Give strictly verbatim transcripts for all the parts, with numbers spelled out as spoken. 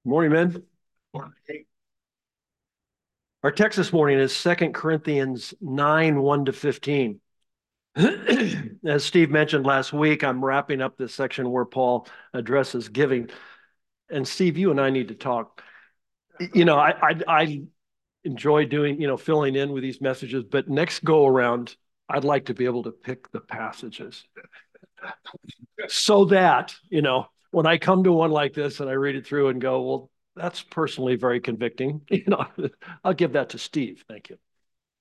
Morning, men. Our text this morning is Second Corinthians nine, one to fifteen. As Steve mentioned last week, I'm wrapping up this section where Paul addresses giving. And Steve, you and I need to talk. You know, I, I, I enjoy doing, you know, filling in with these messages, but next go around, I'd like to be able to pick the passages so that, you know, when I come to one like this and I read it through and go, well, that's personally very convicting. You know, I'll give that to Steve. Thank you.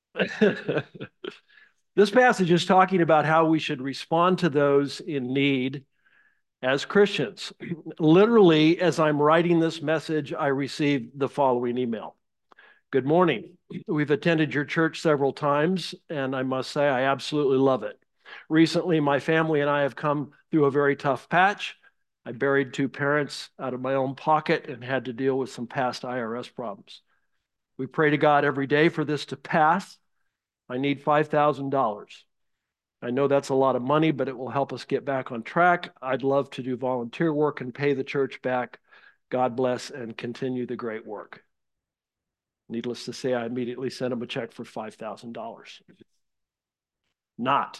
This passage is talking about how we should respond to those in need as Christians. Literally, as I'm writing this message, I received the following email. Good morning. We've attended your church several times, and I must say I absolutely love it. Recently, my family and I have come through a very tough patch. I buried two parents out of my own pocket and had to deal with some past I R S problems. We pray to God every day for this to pass. I need five thousand dollars. I know that's a lot of money, but it will help us get back on track. I'd love to do volunteer work and pay the church back. God bless and continue the great work. Needless to say, I immediately sent him a check for five thousand dollars. Not.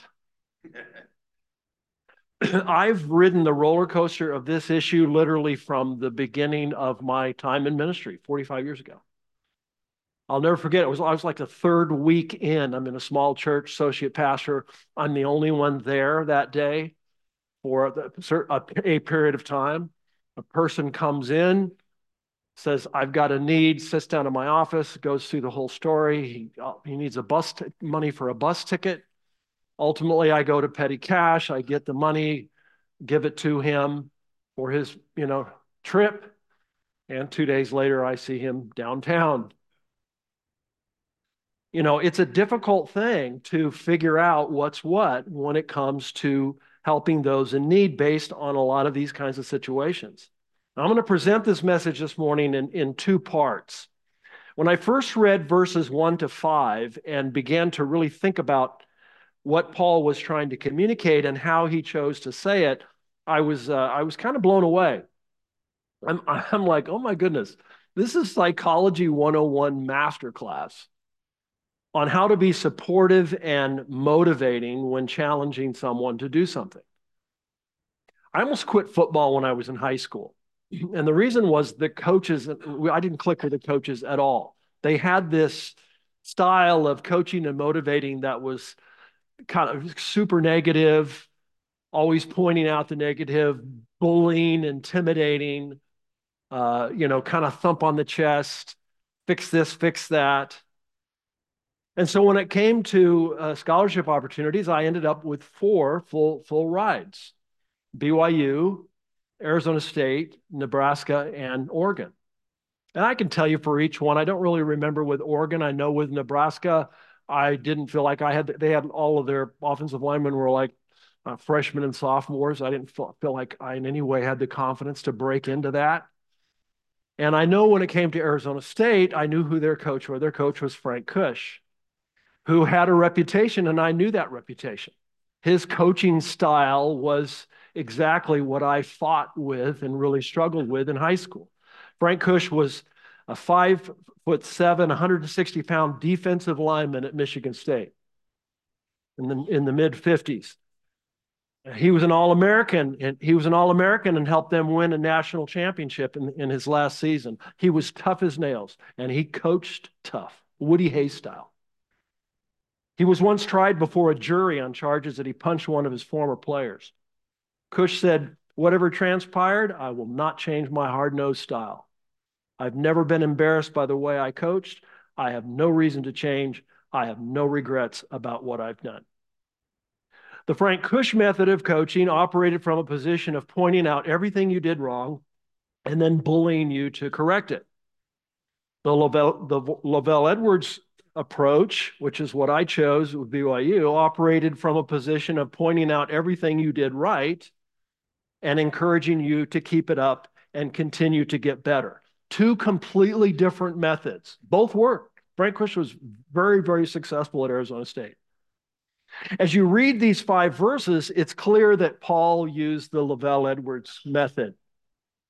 I've ridden the roller coaster of this issue literally from the beginning of my time in ministry, forty-five years ago. I'll never forget, it was, I was like the third week in. I'm in a small church, associate pastor. I'm the only one there that day for a, a period of time. A person comes in, says, I've got a need, sits down in my office, goes through the whole story. He, he needs a bus t- money for a bus ticket. Ultimately, I go to petty cash. I get the money, give it to him for his, you know, trip. And two days later, I see him downtown. You know, it's a difficult thing to figure out what's what when it comes to helping those in need based on a lot of these kinds of situations. I'm going to present this message this morning in, in two parts. When I first read verses one to five and began to really think about what Paul was trying to communicate and how he chose to say it, I was uh, I was kind of blown away. I'm I'm like, oh my goodness, this is Psychology one oh one masterclass on how to be supportive and motivating when challenging someone to do something. I almost quit football when I was in high school. And the reason was the coaches, I didn't click with the coaches at all. They had this style of coaching and motivating that was kind of super negative, always pointing out the negative, bullying, intimidating, uh, you know, kind of thump on the chest, fix this, fix that. And so when it came to uh, scholarship opportunities, I ended up with four full full rides: B Y U, Arizona State, Nebraska, and Oregon. And I can tell you for each one, I don't really remember with Oregon. I know with Nebraska, I didn't feel like I had, they had all of their offensive linemen were like uh, freshmen and sophomores. I didn't feel, feel like I in any way had the confidence to break into that. And I know when it came to Arizona State, I knew who their coach was. Their coach was Frank Kush, who had a reputation, and I knew that reputation. His coaching style was exactly what I fought with and really struggled with in high school. Frank Kush was a five foot seven, one hundred sixty pound defensive lineman at Michigan State in the, in the mid fifties. He was an All-American, and he was an All-American and helped them win a national championship in, in his last season. He was tough as nails, and he coached tough, Woody Hayes style. He was once tried before a jury on charges that he punched one of his former players. Kush said, whatever transpired, I will not change my hard-nosed style. I've never been embarrassed by the way I coached. I have no reason to change. I have no regrets about what I've done. The Frank Kush method of coaching operated from a position of pointing out everything you did wrong and then bullying you to correct it. The Lavelle, the Lavelle Edwards approach, which is what I chose with B Y U, operated from a position of pointing out everything you did right and encouraging you to keep it up and continue to get better. Two completely different methods. Both worked. Frank Kush was very, very successful at Arizona State. As you read these five verses, it's clear that Paul used the Lavelle Edwards method.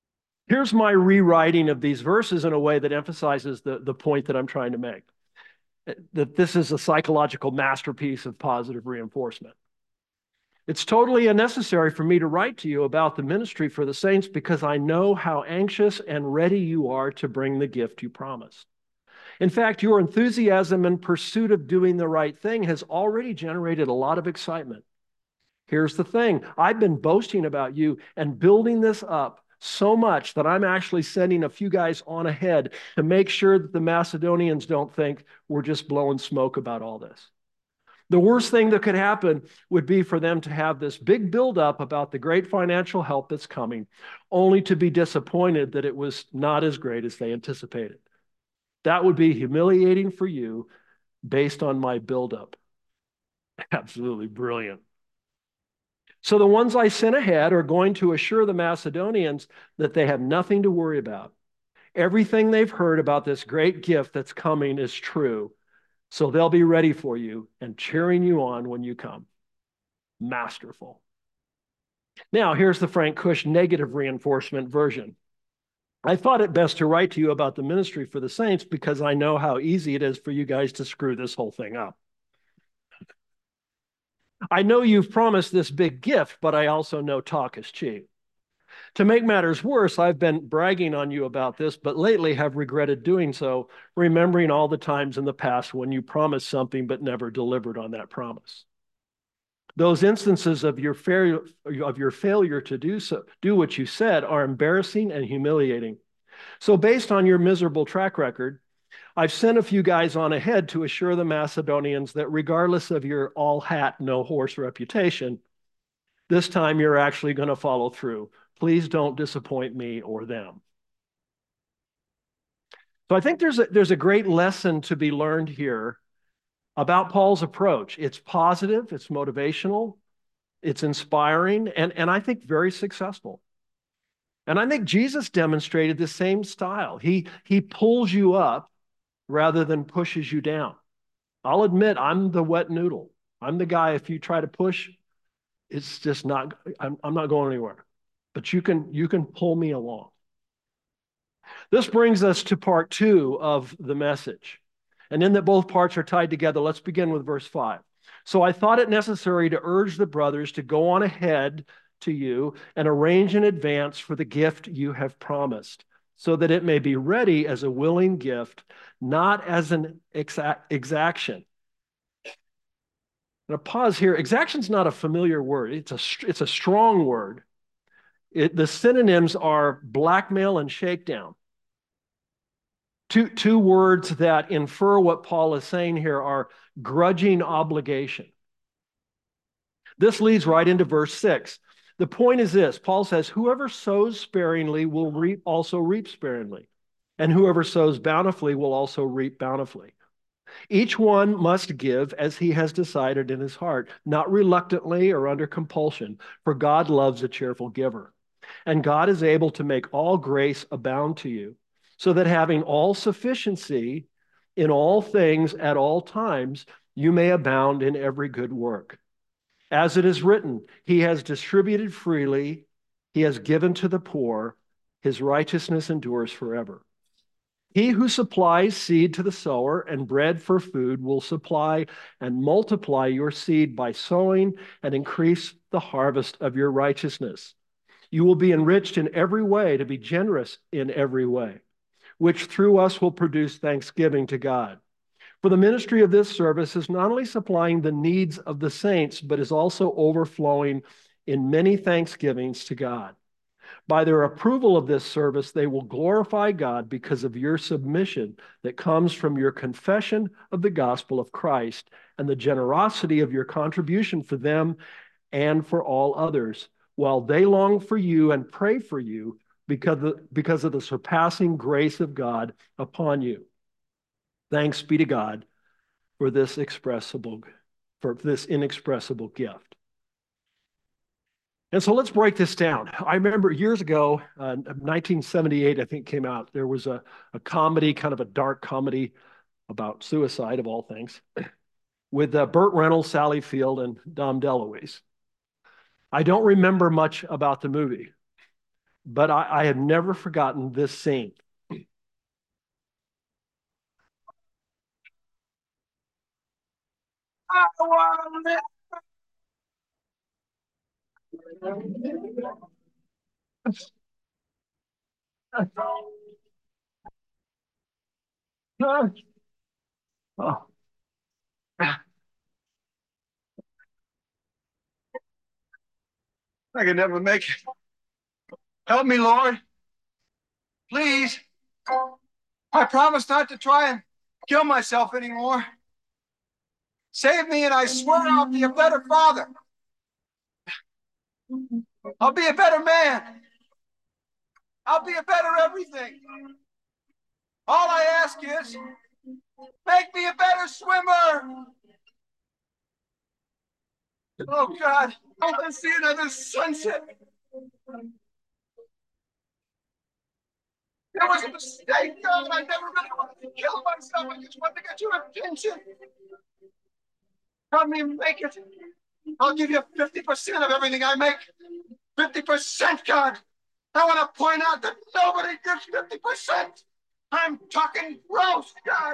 Here's my rewriting of these verses in a way that emphasizes the, the point that I'm trying to make, that this is a psychological masterpiece of positive reinforcement. It's totally unnecessary for me to write to you about the ministry for the saints because I know how anxious and ready you are to bring the gift you promised. In fact, your enthusiasm and pursuit of doing the right thing has already generated a lot of excitement. Here's the thing. I've been boasting about you and building this up so much that I'm actually sending a few guys on ahead to make sure that the Macedonians don't think we're just blowing smoke about all this. The worst thing that could happen would be for them to have this big buildup about the great financial help that's coming, only to be disappointed that it was not as great as they anticipated. That would be humiliating for you based on my buildup. Absolutely brilliant. So the ones I sent ahead are going to assure the Macedonians that they have nothing to worry about. Everything they've heard about this great gift that's coming is true. So they'll be ready for you and cheering you on when you come. Masterful. Now, here's the Frank Cush negative reinforcement version. I thought it best to write to you about the ministry for the saints because I know how easy it is for you guys to screw this whole thing up. I know you've promised this big gift, but I also know talk is cheap. To make matters worse, I've been bragging on you about this, but lately have regretted doing so, remembering all the times in the past when you promised something but never delivered on that promise. Those instances of your failure, of your failure to do so, do what you said are embarrassing and humiliating. So based on your miserable track record, I've sent a few guys on ahead to assure the Macedonians that regardless of your all hat, no horse reputation, this time you're actually going to follow through. Please don't disappoint me or them. So I think there's a, there's a great lesson to be learned here about Paul's approach. It's positive, it's motivational, it's inspiring, and, and I think very successful. And I think Jesus demonstrated the same style. He, he pulls you up rather than pushes you down. I'll admit I'm the wet noodle. I'm the guy, if you try to push, it's just not, I'm, I'm not going anywhere. But you can, you can pull me along. This brings us to part two of the message. And in that both parts are tied together, let's begin with verse five. So I thought it necessary to urge the brothers to go on ahead to you and arrange in advance for the gift you have promised, so that it may be ready as a willing gift, not as an exact, exaction. And a pause here. Exaction is not a familiar word. It's a, it's a strong word. It, the synonyms are blackmail and shakedown. Two, two words that infer what Paul is saying here are grudging obligation. This leads right into verse six. The point is this. Paul says, whoever sows sparingly will reap, also reap sparingly. And whoever sows bountifully will also reap bountifully. Each one must give as he has decided in his heart, not reluctantly or under compulsion, for God loves a cheerful giver. And God is able to make all grace abound to you, so that having all sufficiency in all things at all times, you may abound in every good work. As it is written, he has distributed freely, he has given to the poor, his righteousness endures forever. He who supplies seed to the sower and bread for food will supply and multiply your seed by sowing and increase the harvest of your righteousness. You will be enriched in every way to be generous in every way, which through us will produce thanksgiving to God. For the ministry of this service is not only supplying the needs of the saints, but is also overflowing in many thanksgivings to God. By their approval of this service, they will glorify God because of your submission that comes from your confession of the gospel of Christ and the generosity of your contribution for them and for all others, while they long for you and pray for you because of, because of the surpassing grace of God upon you. Thanks be to God for this expressible, for this inexpressible gift. And so let's break this down. I remember years ago, uh, nineteen seventy-eight, I think came out. There was a, a comedy, kind of a dark comedy about suicide of all things, with uh, Burt Reynolds, Sally Field, and Dom DeLuise. I don't remember much about the movie, but I, I have never forgotten this scene. I want to live. Oh, I can never make it. Help me, Lord. Please. I promise not to try and kill myself anymore. Save me, and I swear I'll be a better father. I'll be a better man. I'll be a better everything. All I ask is, make me a better swimmer. Oh, God, I want to see another sunset. It was a mistake, God. I never really wanted to kill myself. I just wanted to get your attention. Help me make it. I'll give you fifty percent of everything I make. fifty percent, God. I want to point out that nobody gives fifty percent. I'm talking gross, God.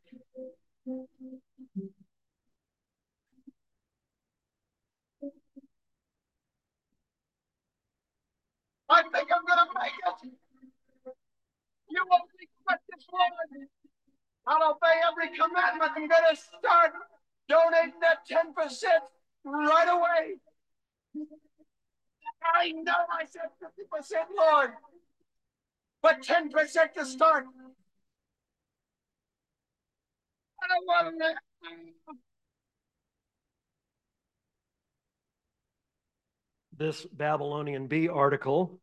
I think I'm going to make it. You won't regret this, Lord. I'll obey every commandment. I'm going to start donating that ten percent right away. I know I said fifty percent, Lord, but ten percent to start. I don't want to live. This Babylonian Bee article,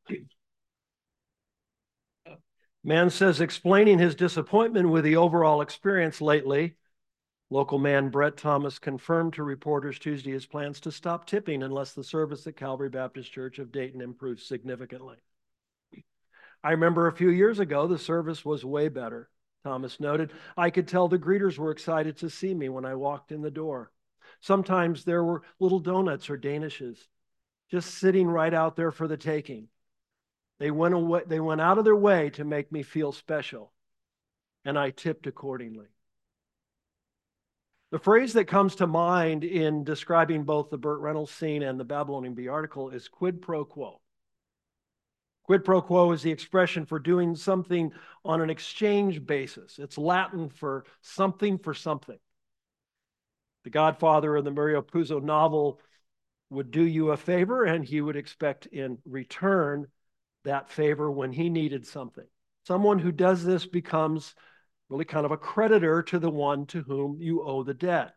man says, explaining his disappointment with the overall experience lately, local man Brett Thomas confirmed to reporters Tuesday his plans to stop tipping unless the service at Calvary Baptist Church of Dayton improves significantly. I remember a few years ago, the service was way better, Thomas noted. I could tell the greeters were excited to see me when I walked in the door. Sometimes there were little donuts or danishes just sitting right out there for the taking. They went away, they went out of their way to make me feel special, and I tipped accordingly. The phrase that comes to mind in describing both the Burt Reynolds scene and the Babylonian Bee article is quid pro quo. Quid pro quo is the expression for doing something on an exchange basis. It's Latin for something for something. The Godfather in the Mario Puzo novel would do you a favor, and he would expect in return that favor when he needed something. Someone who does this becomes really kind of a creditor to the one to whom you owe the debt.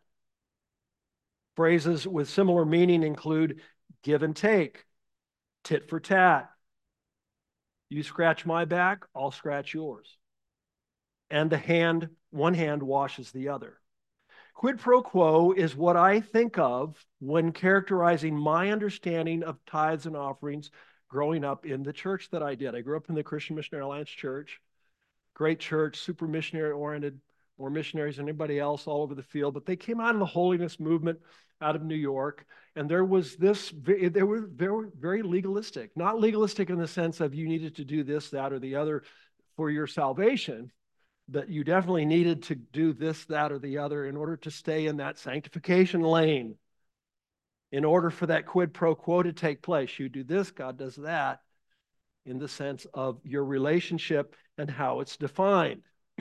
Phrases with similar meaning include give and take, tit for tat. You scratch my back, I'll scratch yours. And the hand, one hand washes the other. Quid pro quo is what I think of when characterizing my understanding of tithes and offerings growing up in the church that I did. I grew up in the Christian Missionary Alliance Church. Great church, super missionary oriented, more missionaries than anybody else all over the field. But they came out of the holiness movement out of New York. And there was this, they were very, very legalistic. Not legalistic in the sense of you needed to do this, that, or the other for your salvation, but you definitely needed to do this, that, or the other in order to stay in that sanctification lane. In order for that quid pro quo to take place, you do this, God does that, in the sense of your relationship and how it's defined.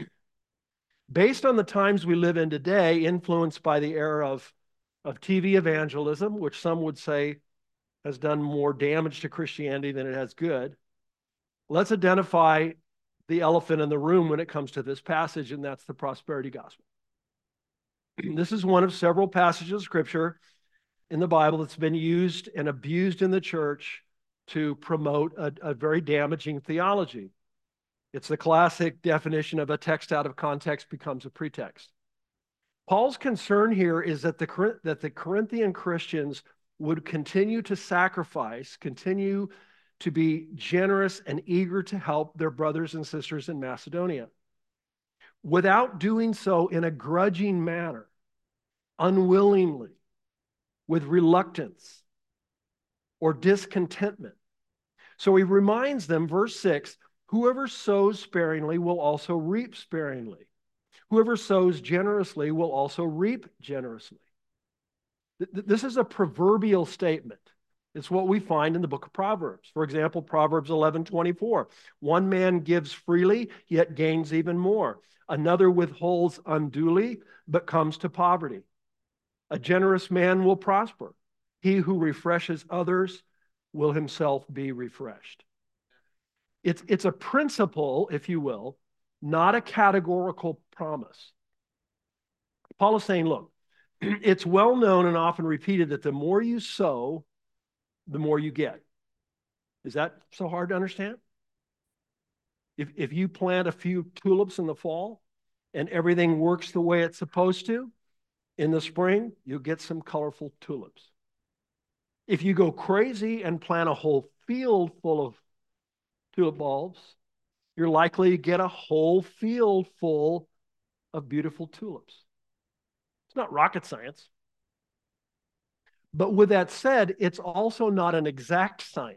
Based on the times we live in today, influenced by the era of, of T V evangelism, which some would say has done more damage to Christianity than it has good, let's identify the elephant in the room when it comes to this passage, and that's the prosperity gospel. This is one of several passages of Scripture in the Bible that's been used and abused in the church to promote a, a very damaging theology. It's the classic definition of a text out of context becomes a pretext. Paul's concern here is that the, that the Corinthian Christians would continue to sacrifice, continue to be generous and eager to help their brothers and sisters in Macedonia, without doing so in a grudging manner, unwillingly, with reluctance or discontentment. So he reminds them, verse six, whoever sows sparingly will also reap sparingly. Whoever sows generously will also reap generously. This is a proverbial statement. It's what we find in the book of Proverbs. For example, Proverbs eleven twenty-four. One man gives freely, yet gains even more. Another withholds unduly, but comes to poverty. A generous man will prosper. He who refreshes others will himself be refreshed. It's, it's a principle, if you will, not a categorical promise. Paul is saying, look, it's well known and often repeated that the more you sow, the more you get. Is that so hard to understand? If, if you plant a few tulips in the fall and everything works the way it's supposed to, in the spring, you'll get some colorful tulips. If you go crazy and plant a whole field full of tulip bulbs, you're likely to get a whole field full of beautiful tulips. It's not rocket science. But with that said, it's also not an exact science.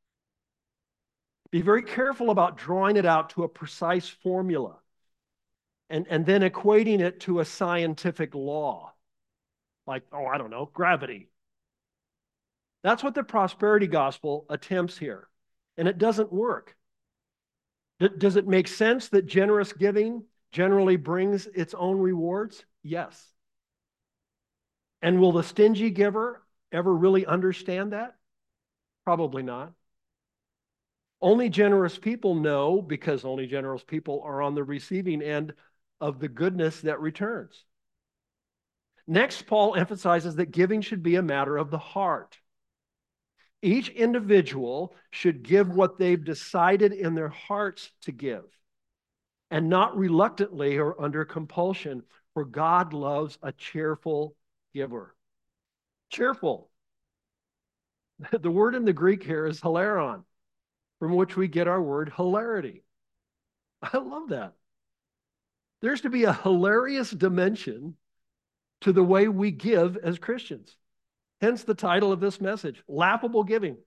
Be very careful about drawing it out to a precise formula and, and then equating it to a scientific law. Like, oh, I don't know, gravity. That's what the prosperity gospel attempts here. And it doesn't work. D- does it make sense that generous giving generally brings its own rewards? Yes. And will the stingy giver ever really understand that? Probably not. Only generous people know, because only generous people are on the receiving end of the goodness that returns. Next, Paul emphasizes that giving should be a matter of the heart. Each individual should give what they've decided in their hearts to give, and not reluctantly or under compulsion, for God loves a cheerful giver. Cheerful. The word in the Greek here is hilaron, from which we get our word hilarity. I love that. There's to be a hilarious dimension to the way we give as Christians. Hence the title of this message, Laughable Giving.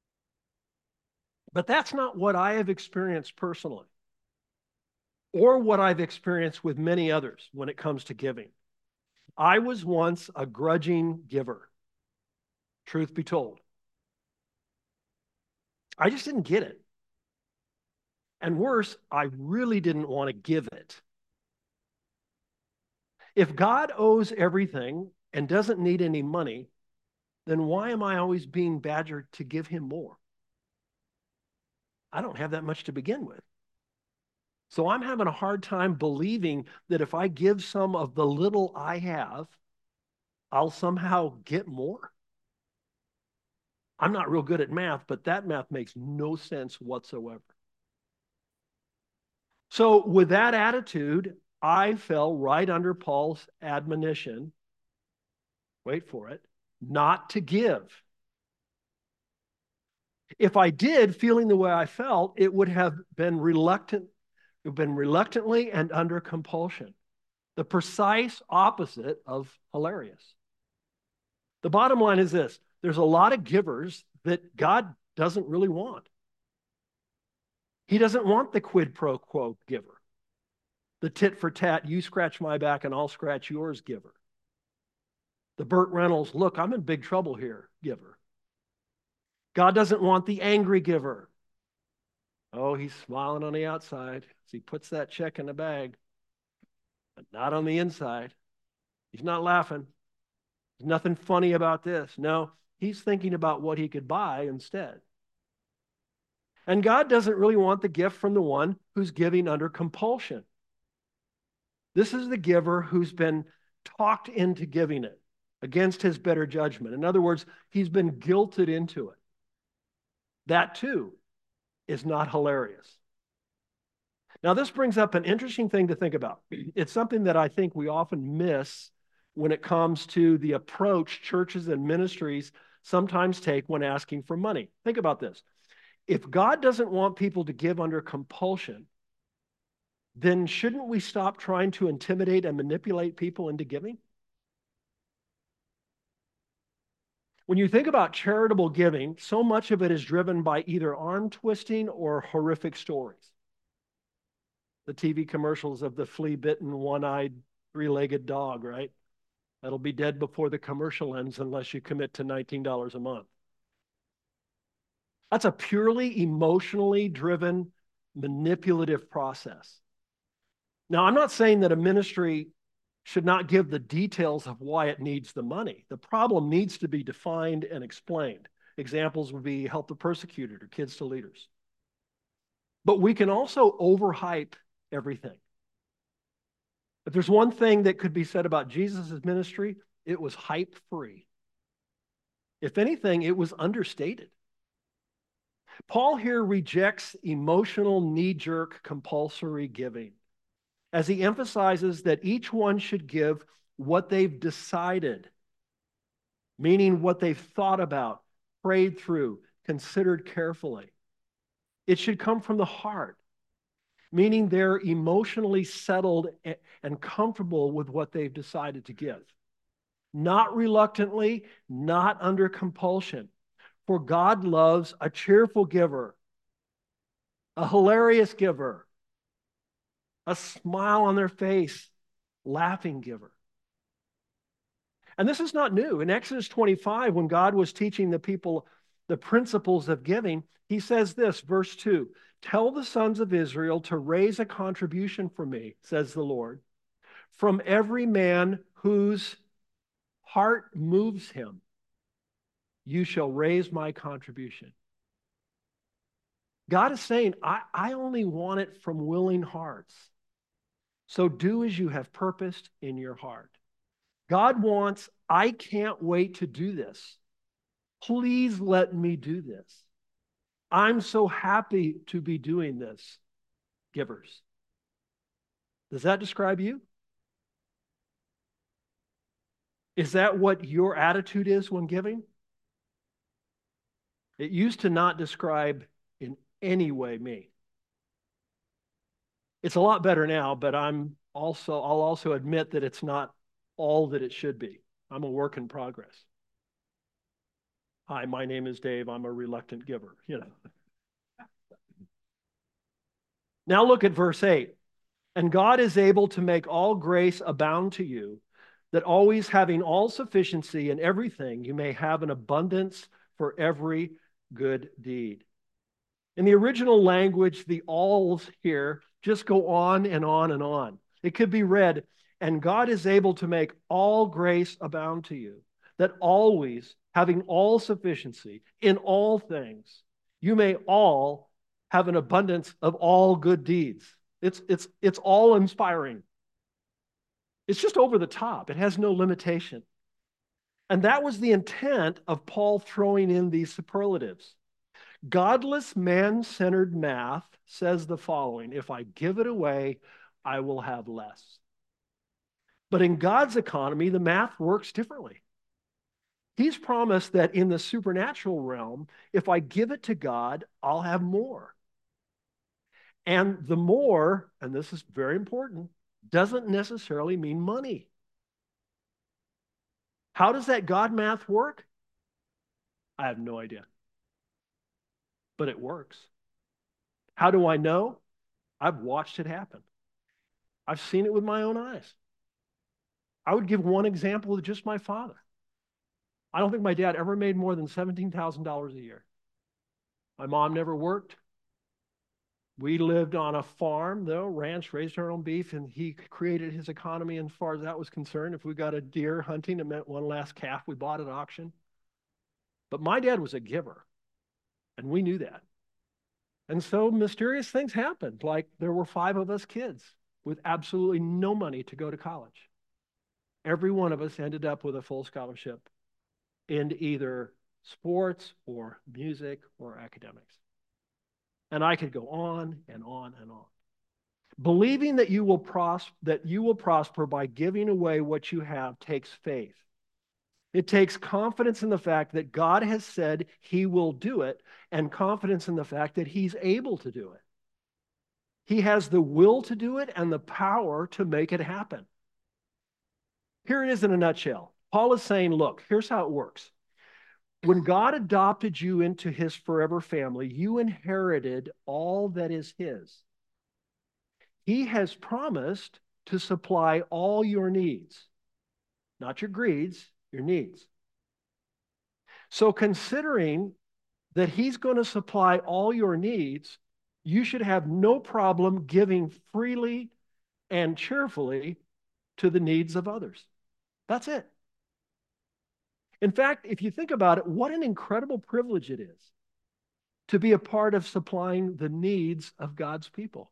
But that's not what I have experienced personally, or what I've experienced with many others when it comes to giving. I was once a grudging giver, truth be told. I just didn't get it. And worse, I really didn't want to give it. If God owes everything and doesn't need any money, then why am I always being badgered to give him more? I don't have that much to begin with. So I'm having a hard time believing that if I give some of the little I have, I'll somehow get more. I'm not real good at math, but that math makes no sense whatsoever. So with that attitude, I fell right under Paul's admonition, wait for it, not to give. If I did, feeling the way I felt, it would have been reluctant, it would have been reluctantly and under compulsion. The precise opposite of hilarious. The bottom line is this: there's a lot of givers that God doesn't really want. He doesn't want the quid pro quo giver, the tit for tat, you scratch my back and I'll scratch yours giver, the Burt Reynolds, look, I'm in big trouble here giver. God doesn't want the angry giver. Oh, he's smiling on the outside as he puts that check in the bag, but not on the inside. He's not laughing. There's nothing funny about this. No, he's thinking about what he could buy instead. And God doesn't really want the gift from the one who's giving under compulsion. This is the giver who's been talked into giving it against his better judgment. In other words, he's been guilted into it. That too is not hilarious. Now, this brings up an interesting thing to think about. It's something that I think we often miss when it comes to the approach churches and ministries sometimes take when asking for money. Think about this. If God doesn't want people to give under compulsion, then shouldn't we stop trying to intimidate and manipulate people into giving? When you think about charitable giving, so much of it is driven by either arm twisting or horrific stories. The T V commercials of the flea-bitten, one-eyed, three-legged dog, right? That'll be dead before the commercial ends unless you commit to nineteen dollars a month. That's a purely emotionally driven, manipulative process. Now, I'm not saying that a ministry should not give the details of why it needs the money. The problem needs to be defined and explained. Examples would be Help the Persecuted or Kids to Leaders. But we can also overhype everything. If there's one thing that could be said about Jesus' ministry, it was hype-free. If anything, it was understated. Paul here rejects emotional, knee-jerk, compulsory giving, as he emphasizes that each one should give what they've decided, meaning what they've thought about, prayed through, considered carefully. It should come from the heart, meaning they're emotionally settled and comfortable with what they've decided to give. Not reluctantly, not under compulsion. For God loves a cheerful giver, a hilarious giver, a smile on their face, laughing giver. And this is not new. In Exodus twenty-five, when God was teaching the people the principles of giving, he says this, verse two, "Tell the sons of Israel to raise a contribution for me, says the Lord, from every man whose heart moves him. You shall raise my contribution." God is saying, I, I only want it from willing hearts. So do as you have purposed in your heart. God wants, I can't wait to do this. Please let me do this. I'm so happy to be doing this, givers. Does that describe you? Is that what your attitude is when giving? It used to not describe in any way me. It's a lot better now, but I'm also, I'll also admit that it's not all that it should be. I'm a work in progress. Hi, my name is Dave. I'm a reluctant giver, you know. Now look at verse eight. "And God is able to make all grace abound to you, that always having all sufficiency in everything, you may have an abundance for every good deed." In the original language, the alls here just go on and on and on. It could be read, "And God is able to make all grace abound to you, that always, having all sufficiency in all things, you may all have an abundance of all good deeds." It's, it's, it's all inspiring. It's just over the top. It has no limitation. And that was the intent of Paul throwing in these superlatives. Godless, man-centered math says the following: if I give it away, I will have less. But in God's economy, the math works differently. He's promised that in the supernatural realm, if I give it to God, I'll have more. And the more, and this is very important, doesn't necessarily mean money. How does that God math work? I have no idea. But it works. How do I know? I've watched it happen. I've seen it with my own eyes. I would give one example of just my father. I don't think my dad ever made more than seventeen thousand dollars a year. My mom never worked. We lived on a farm, though, ranch, raised our own beef, and he created his economy as far as that was concerned. If we got a deer hunting, it meant one last calf we bought at auction. But my dad was a giver, and we knew that. And so mysterious things happened, like there were five of us kids with absolutely no money to go to college. Every one of us ended up with a full scholarship in either sports or music or academics. And I could go on and on and on. Believing that you will pros- that you will prosper by giving away what you have takes faith. It takes confidence in the fact that God has said he will do it, and confidence in the fact that he's able to do it. He has the will to do it and the power to make it happen. Here it is in a nutshell. Paul is saying, look, here's how it works. When God adopted you into his forever family, you inherited all that is his. He has promised to supply all your needs, not your greeds, your needs. So considering that he's going to supply all your needs, you should have no problem giving freely and cheerfully to the needs of others. That's it. In fact, if you think about it, what an incredible privilege it is to be a part of supplying the needs of God's people.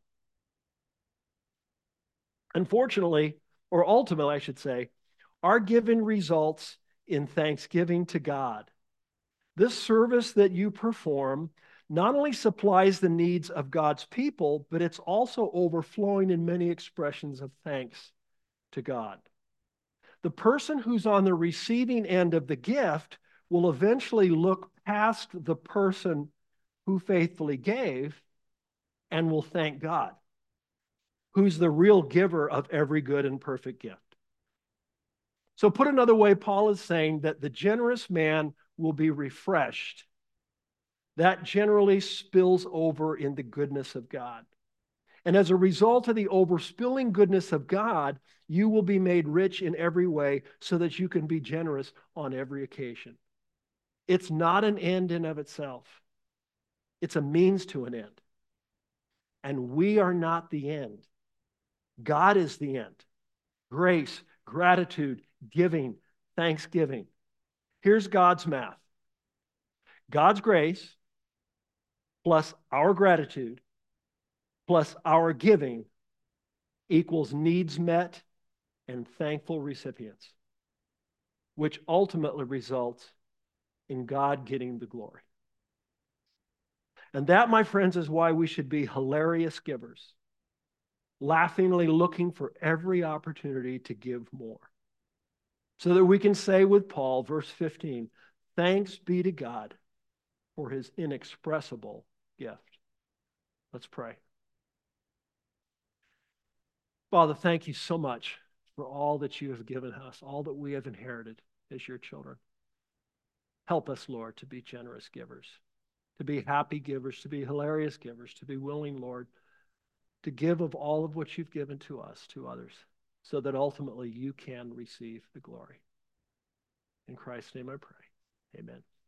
Unfortunately, or ultimately, I should say, our giving results in thanksgiving to God. This service that you perform not only supplies the needs of God's people, but it's also overflowing in many expressions of thanks to God. The person who's on the receiving end of the gift will eventually look past the person who faithfully gave and will thank God, who's the real giver of every good and perfect gift. So put another way, Paul is saying that the generous man will be refreshed. That generally spills over in the goodness of God. And as a result of the overspilling goodness of God, you will be made rich in every way so that you can be generous on every occasion. It's not an end in of itself. It's a means to an end. And we are not the end. God is the end. Grace, gratitude, giving, thanksgiving. Here's God's math. God's grace plus our gratitude plus our giving equals needs met and thankful recipients, which ultimately results in God getting the glory. And that, my friends, is why we should be hilarious givers, laughingly looking for every opportunity to give more, so that we can say with Paul, verse fifteen, thanks be to God for his inexpressible gift. Let's pray. Father, thank you so much for all that you have given us, all that we have inherited as your children. Help us, Lord, to be generous givers, to be happy givers, to be hilarious givers, to be willing, Lord, to give of all of what you've given to us, to others, so that ultimately you can receive the glory. In Christ's name I pray. Amen.